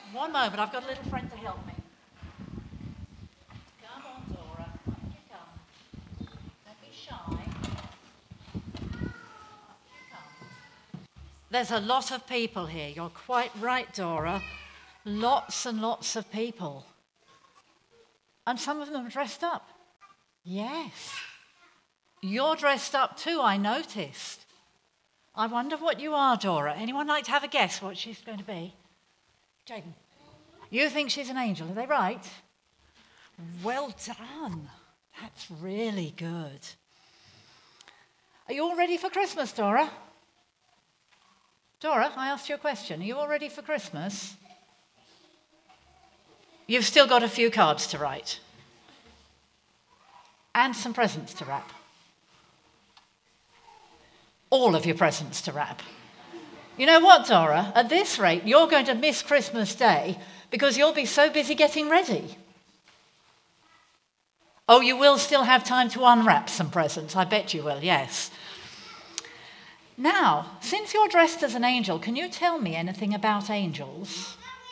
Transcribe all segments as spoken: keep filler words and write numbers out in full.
One moment, I've got a little friend to help me. Come on, Dora. Up you come. Don't be shy. Up you come. There's a lot of people here. You're quite right, Dora. Lots and lots of people. And some of them are dressed up. Yes. You're dressed up too, I noticed. I wonder what you are, Dora. Anyone like to have a guess what she's going to be? Jaden, you think she's an angel, are they right? Well done. That's really good. Are you all ready for Christmas, Dora? Dora, I asked you a question. Are you all ready for Christmas? You've still got a few cards to write. And some presents to wrap. All of your presents to wrap. You know what, Dora? At this rate, you're going to miss Christmas Day because you'll be so busy getting ready. Oh, you will still have time to unwrap some presents. I bet you will, yes. Now, since you're dressed as an angel, can you tell me anything about angels?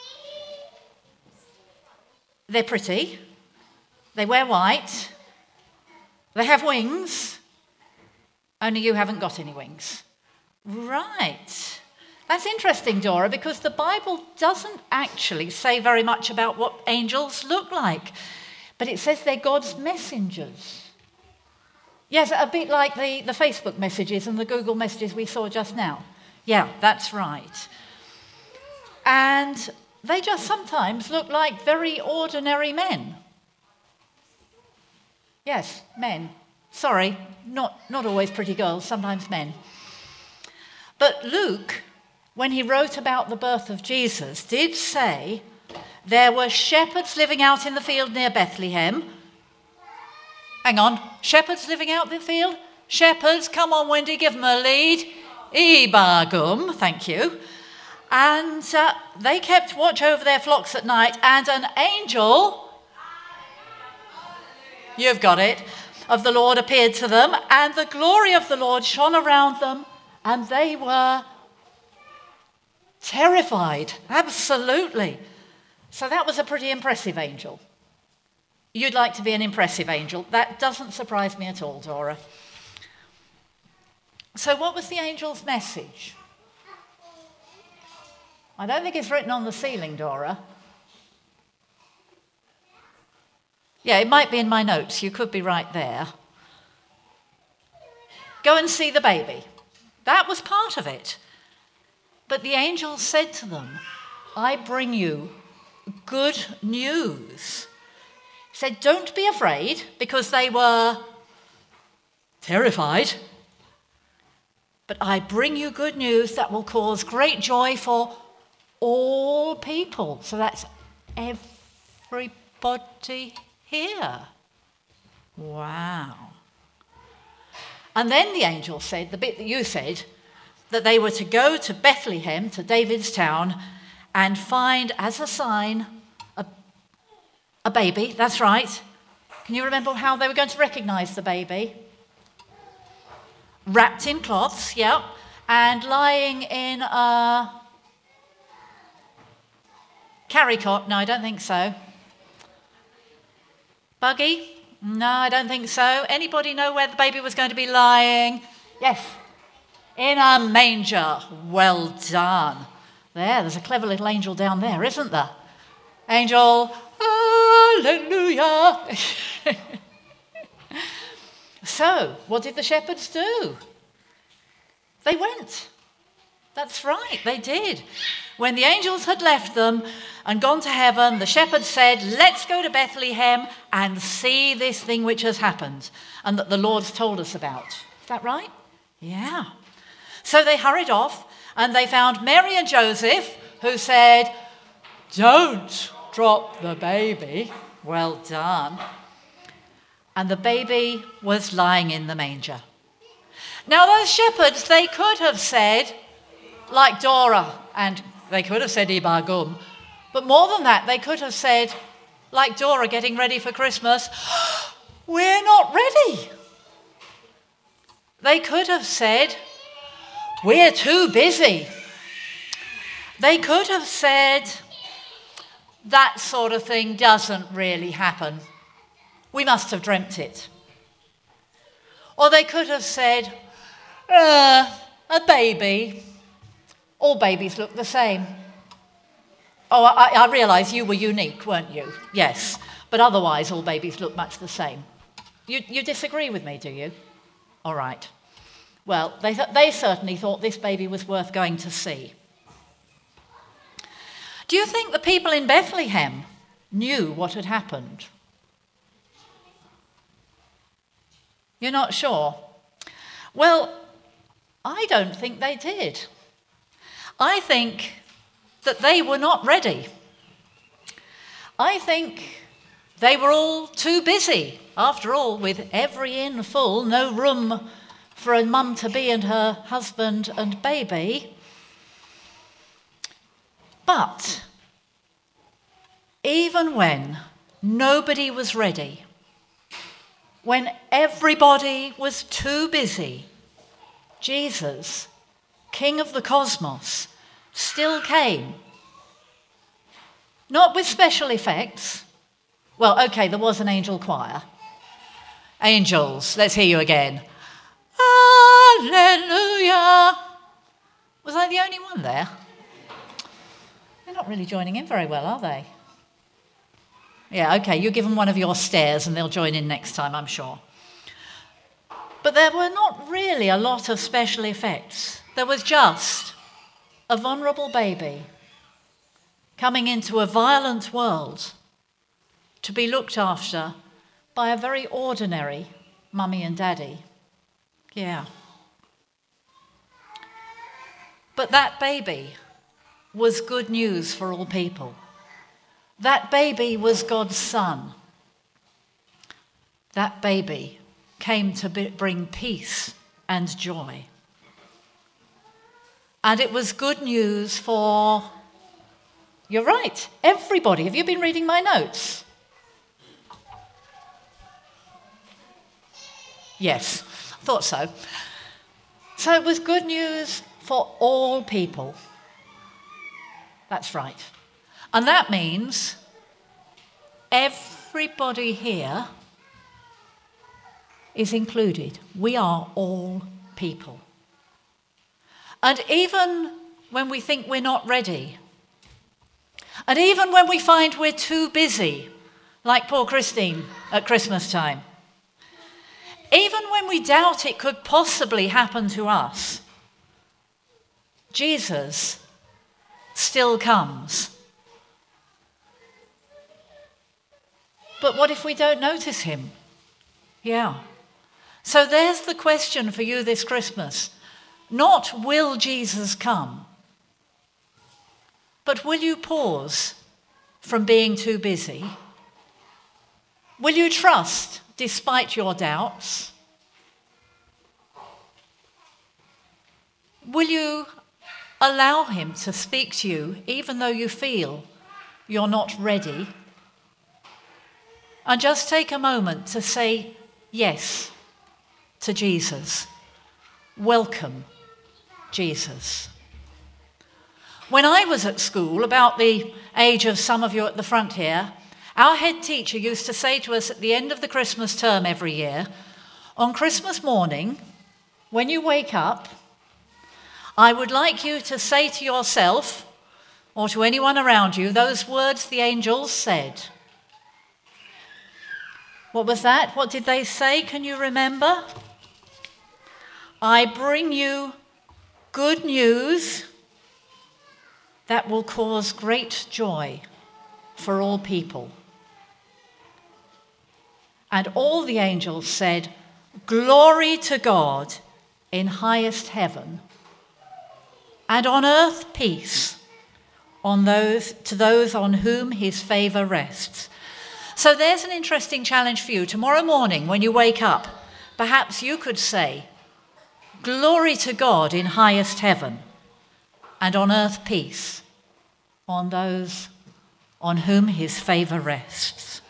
They're pretty. They wear white. They have wings. Only you haven't got any wings. Right. That's interesting, Dora, because the Bible doesn't actually say very much about what angels look like. But it says they're God's messengers. Yes, a bit like the, the Facebook messages and the Google messages we saw just now. Yeah, that's right. And they just sometimes look like very ordinary men. Yes, men. Sorry, not, not always pretty girls, sometimes men. But Luke, when he wrote about the birth of Jesus, did say there were shepherds living out in the field near Bethlehem. Hang on, shepherds living out in the field? Shepherds, come on, Wendy, give them a lead. Ibargum, thank you. And uh, they kept watch over their flocks at night, and an angel, you've got it, of the Lord appeared to them, and the glory of the Lord shone around them, and they were terrified, absolutely. So that was a pretty impressive angel. You'd like to be an impressive angel. That doesn't surprise me at all, Dora. So what was the angel's message? I don't think it's written on the ceiling, Dora. Yeah, it might be in my notes. You could be right there. Go and see the baby. That was part of it. But the angel said to them, I bring you good news. He said, don't be afraid, because they were terrified. But I bring you good news that will cause great joy for all people. So that's everybody here. Wow. And then the angel said, the bit that you said, that they were to go to Bethlehem, to David's town, and find as a sign a, a baby. That's right. Can you remember how they were going to recognize the baby? Wrapped in cloths, yep, and lying in a carry cot. No, I don't think so. Buggy? No, I don't think so. Anybody know where the baby was going to be lying? Yes. In a manger. Well done. There, there's a clever little angel down there, isn't there? Angel, hallelujah. So, what did the shepherds do? They went. That's right, they did. When the angels had left them and gone to heaven, the shepherds said, let's go to Bethlehem and see this thing which has happened and that the Lord's told us about. Is that right? Yeah. So they hurried off and they found Mary and Joseph, who said, don't drop the baby. Well done. And the baby was lying in the manger. Now those shepherds, they could have said, like Dora, and they could have said Ibargum, but more than that, they could have said, like Dora getting ready for Christmas, we're not ready. They could have said, we're too busy. They could have said, that sort of thing doesn't really happen. We must have dreamt it. Or they could have said, uh, a baby. All babies look the same. Oh, I, I realise you were unique, weren't you? Yes. But otherwise, all babies look much the same. You, you disagree with me, do you? All right. Well, they, th- they certainly thought this baby was worth going to see. Do you think the people in Bethlehem knew what had happened? You're not sure? Well, I don't think they did. I think that they were not ready. I think they were all too busy. After all, with every inn full, no room for a mum-to-be and her husband and baby. But even when nobody was ready, when everybody was too busy, Jesus, King of the cosmos, still came. Not with special effects. Well, okay, there was an angel choir. Angels, let's hear you again. Hallelujah. Was I the only one there? They're not really joining in very well, are they? Yeah, okay, you give them one of your stares and they'll join in next time, I'm sure. But there were not really a lot of special effects. There was just a vulnerable baby coming into a violent world to be looked after by a very ordinary mummy and daddy. Yeah. But that baby was good news for all people. That baby was God's son. That baby came to be, bring peace and joy. And it was good news for, you're right, everybody. Have you been reading my notes? Yes, I thought so. So it was good news for all people. That's right. And that means everybody here is included. We are all people. And even when we think we're not ready, and even when we find we're too busy, like poor Christine at Christmas time, even when we doubt it could possibly happen to us, Jesus still comes. But what if we don't notice him? Yeah. So there's the question for you this Christmas. Not will Jesus come, but will you pause from being too busy? Will you trust despite your doubts? Will you allow him to speak to you even though you feel you're not ready? And just take a moment to say yes to Jesus. Welcome, Jesus. When I was at school, about the age of some of you at the front here, our head teacher used to say to us at the end of the Christmas term every year, on Christmas morning, when you wake up, I would like you to say to yourself or to anyone around you those words the angels said. What was that? What did they say? Can you remember? I bring you good news that will cause great joy for all people. And all the angels said, glory to God in highest heaven, and on earth peace on those to those on whom his favour rests. So there's an interesting challenge for you. Tomorrow morning when you wake up, perhaps you could say, glory to God in highest heaven, and on earth peace on those on whom his favour rests.